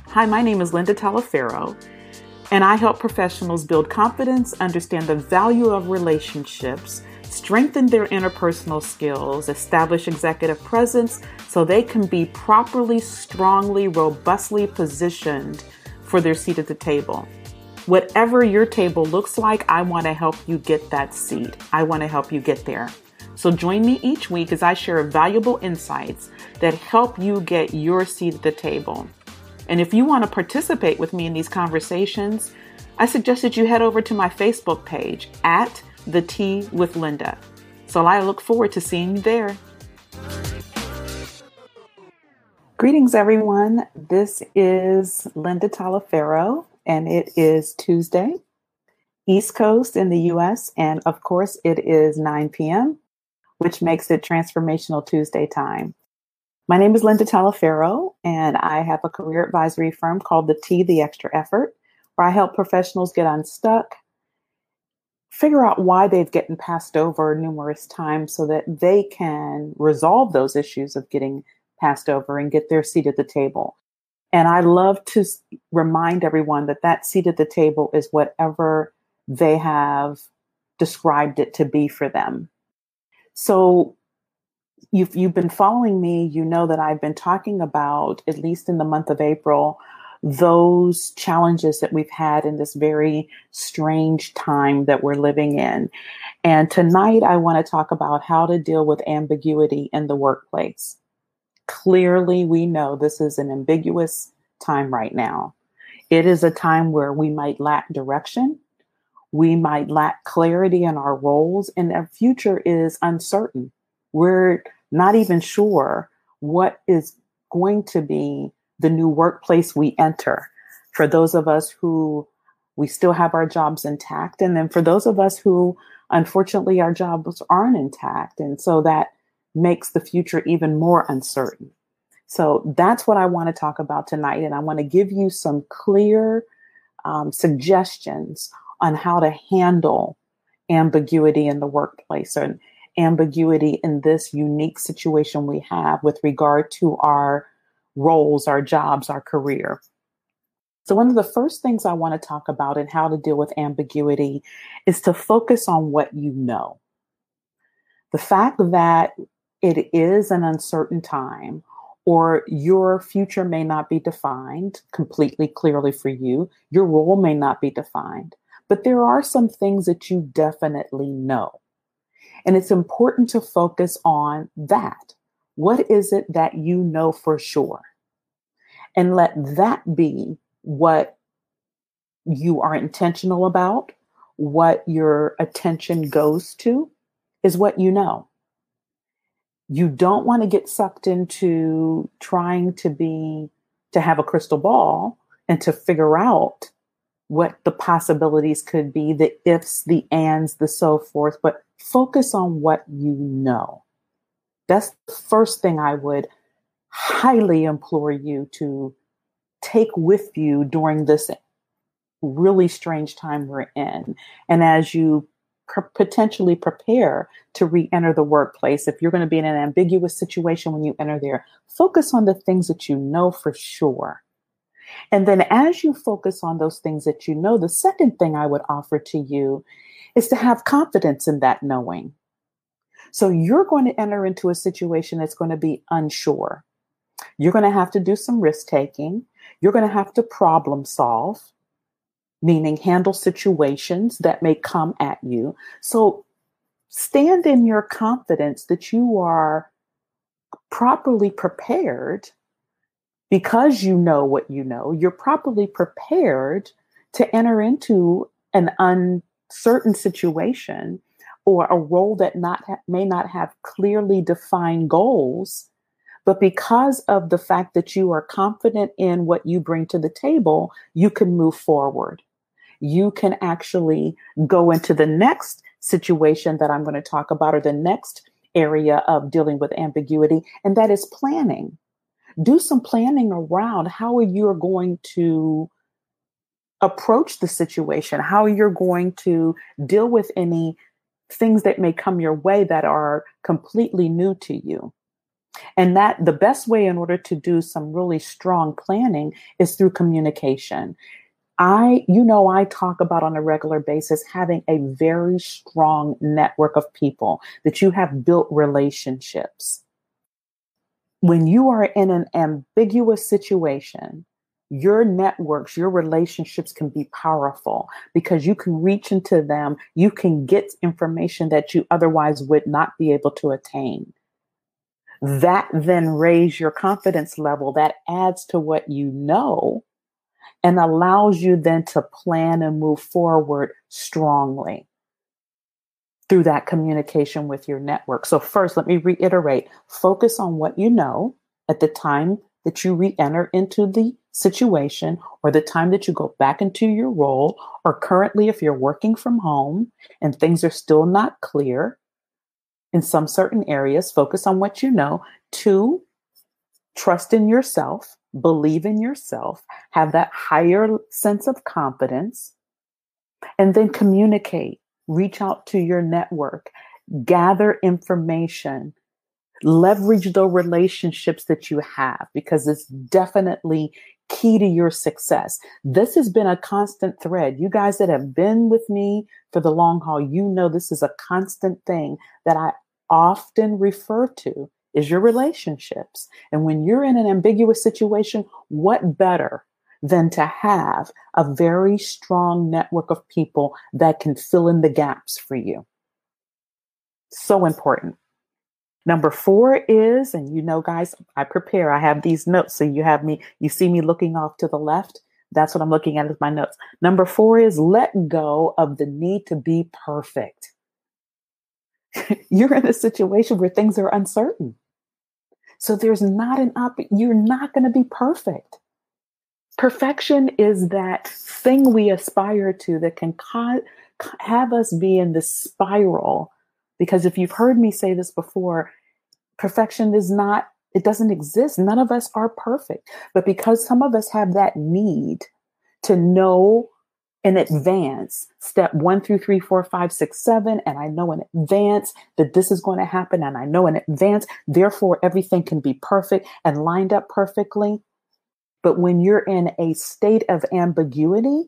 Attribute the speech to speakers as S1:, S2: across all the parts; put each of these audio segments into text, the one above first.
S1: Hi, my name is Linda Talaferro, and I help professionals build confidence, understand the value of relationships, strengthen their interpersonal skills, establish executive presence so they can be properly, strongly, robustly positioned for their seat at the table. Whatever your table looks like, I want to help you get that seat. I want to help you get there. So join me each week as I share valuable insights that help you get your seat at the table. And if you want to participate with me in these conversations, I suggest that you head over to my Facebook page at The Tea with Linda. So I look forward to seeing you there. Greetings, everyone. This is Linda Talaferro, and it is Tuesday, East Coast in the U.S., and of course, it is 9 p.m., which makes it Transformational Tuesday time. My name is Linda Talaferro, and I have a career advisory firm called The T, The Extra Effort, where I help professionals get unstuck, figure out why they've gotten passed over numerous times so that they can resolve those issues of getting passed over and get their seat at the table. And I love to remind everyone that that seat at the table is whatever they have described it to be for them. So if you've been following me, you know that I've been talking about, at least in the month of April, those challenges that we've had in this very strange time that we're living in. And tonight I want to talk about how to deal with ambiguity in the workplace. Clearly, we know this is an ambiguous time right now. It is a time where we might lack direction. We might lack clarity in our roles, and our future is uncertain. We're not even sure what is going to be the new workplace we enter. For those of us who we still have our jobs intact, and then for those of us who, unfortunately, our jobs aren't intact. And so that makes the future even more uncertain. So that's what I want to talk about tonight. And I want to give you some clear suggestions on how to handle ambiguity in the workplace and ambiguity in this unique situation we have with regard to our roles, our jobs, our career. So one of the first things I want to talk about and how to deal with ambiguity is to focus on what you know. The fact that it is an uncertain time, or your future may not be defined completely clearly for you. Your role may not be defined, but there are some things that you definitely know. And it's important to focus on that. What is it that you know for sure? And let that be what you are intentional about, what your attention goes to, is what you know. You don't want to get sucked into trying to have a crystal ball and to figure out what the possibilities could be, the ifs, the ands, the so forth, but focus on what you know. That's the first thing I would highly implore you to take with you during this really strange time we're in. And as you potentially prepare to re-enter the workplace, if you're going to be in an ambiguous situation when you enter there, focus on the things that you know for sure. And then as you focus on those things that you know, the second thing I would offer to you is to have confidence in that knowing. So you're going to enter into a situation that's going to be unsure. You're going to have to do some risk taking. You're going to have to problem solve, meaning handle situations that may come at you. So stand in your confidence that you are properly prepared. Because you know what you know, you're properly prepared to enter into an uncertain situation or a role that may not have clearly defined goals. But because of the fact that you are confident in what you bring to the table, you can move forward. You can actually go into the next situation that I'm going to talk about, or the next area of dealing with ambiguity, and that is planning. Do some planning around how you're going to approach the situation, how you're going to deal with any things that may come your way that are completely new to you. And that the best way in order to do some really strong planning is through communication. I talk about on a regular basis having a very strong network of people that you have built relationships. When you are in an ambiguous situation, your networks, your relationships can be powerful because you can reach into them. You can get information that you otherwise would not be able to attain. That then raise your confidence level. That adds to what you know and allows you then to plan and move forward strongly through that communication with your network. So first, let me reiterate, focus on what you know at the time that you re-enter into the situation or the time that you go back into your role, or currently if you're working from home and things are still not clear in some certain areas, focus on what you know. 2, trust in yourself, believe in yourself, have that higher sense of confidence, and then communicate, reach out to your network, gather information, leverage the relationships that you have, because it's definitely key to your success. This has been a constant thread. You guys that have been with me for the long haul, you know this is a constant thing that I often refer to is your relationships. And when you're in an ambiguous situation, what better than to have a very strong network of people that can fill in the gaps for you? So important. Number 4 is, and guys, I prepare, I have these notes. So you see me looking off to the left. That's what I'm looking at as my notes. Number 4 is let go of the need to be perfect. You're in a situation where things are uncertain. So there's not you're not going to be perfect. Perfection is that thing we aspire to that can have us be in this spiral. Because if you've heard me say this before, perfection it doesn't exist. None of us are perfect. But because some of us have that need to know in advance, step 1 through 3, 4, 5, 6, 7, and I know in advance that this is going to happen, and I know in advance, therefore everything can be perfect and lined up perfectly. But when you're in a state of ambiguity,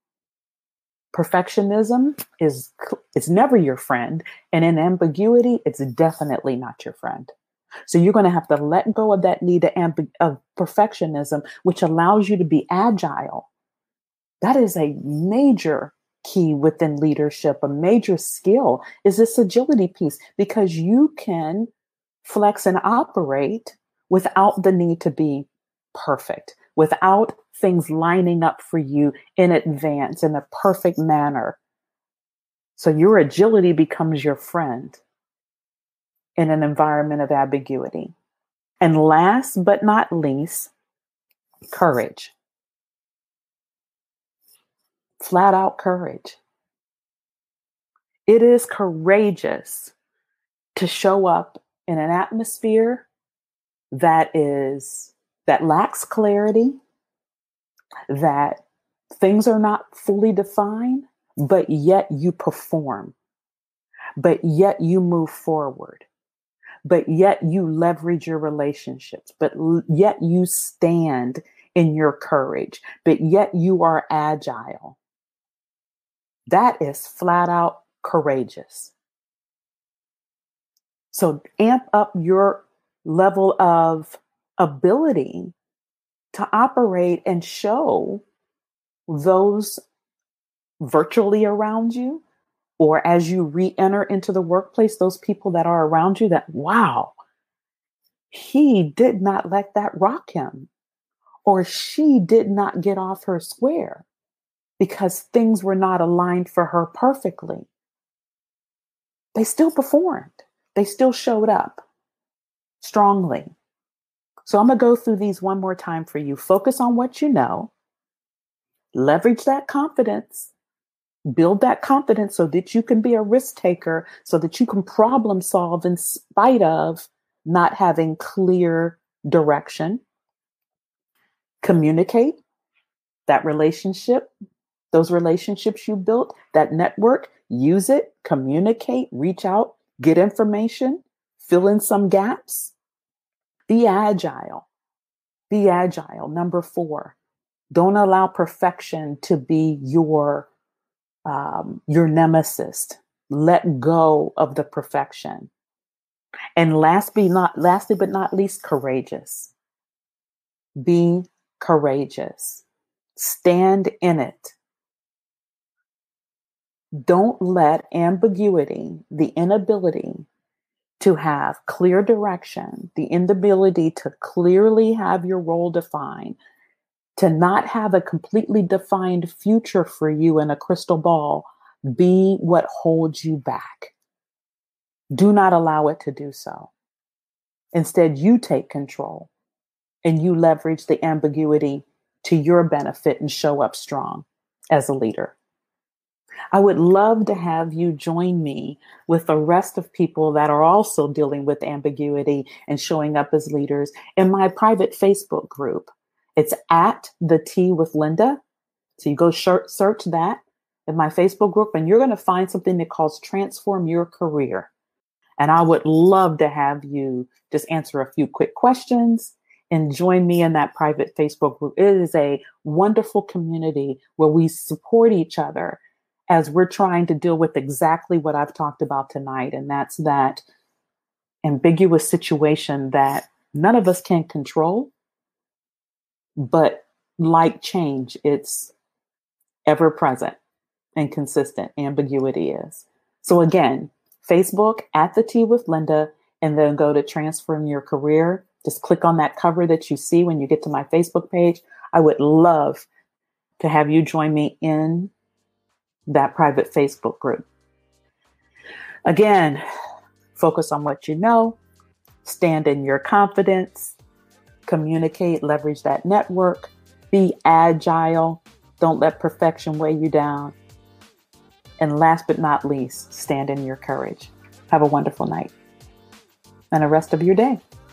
S1: perfectionism it's never your friend, and in ambiguity, it's definitely not your friend. So you're going to have to let go of that need of perfectionism, which allows you to be agile. That is a major key within leadership. A major skill is this agility piece, because you can flex and operate without the need to be perfect, without things lining up for you in advance in a perfect manner. So your agility becomes your friend in an environment of ambiguity. And last but not least, courage. Flat out courage. It is courageous to show up in an atmosphere that lacks clarity, that things are not fully defined, but yet you perform, but yet you move forward, but yet you leverage your relationships, but yet you stand in your courage, but yet you are agile. That is flat out courageous. So amp up your level of ability to operate and show those virtually around you, or as you re-enter into the workplace, those people that are around you, that, wow, he did not let that rock him, or she did not get off her square because things were not aligned for her perfectly. They still performed. They still showed up strongly. So I'm going to go through these one more time for you. Focus on what you know. Leverage that confidence. Build that confidence so that you can be a risk taker, so that you can problem solve in spite of not having clear direction. Communicate that relationship, those relationships you built, that network, use it, communicate, reach out, get information, fill in some gaps. Be agile. Be agile. Number 4, don't allow perfection to be your nemesis. Let go of the perfection. And lastly but not least, courageous. Be courageous. Stand in it. Don't let ambiguity, the inability to have clear direction, the inability to clearly have your role defined, to not have a completely defined future for you in a crystal ball, be what holds you back. Do not allow it to do so. Instead, you take control and you leverage the ambiguity to your benefit and show up strong as a leader. I would love to have you join me with the rest of people that are also dealing with ambiguity and showing up as leaders in my private Facebook group. It's at The Tea with Linda. So you go search that in my Facebook group, and you're going to find something that calls Transform Your Career. And I would love to have you just answer a few quick questions and join me in that private Facebook group. It is a wonderful community where we support each other as we're trying to deal with exactly what I've talked about tonight. And that's that ambiguous situation that none of us can control, but like change, it's ever present and consistent. Ambiguity is. So again, Facebook at The Tea with Linda, and then go to Transform Your Career. Just click on that cover that you see when you get to my Facebook page. I would love to have you join me in that private Facebook group. Again, focus on what you know, stand in your confidence, communicate, leverage that network, be agile, don't let perfection weigh you down. And last but not least, stand in your courage. Have a wonderful night and the rest of your day.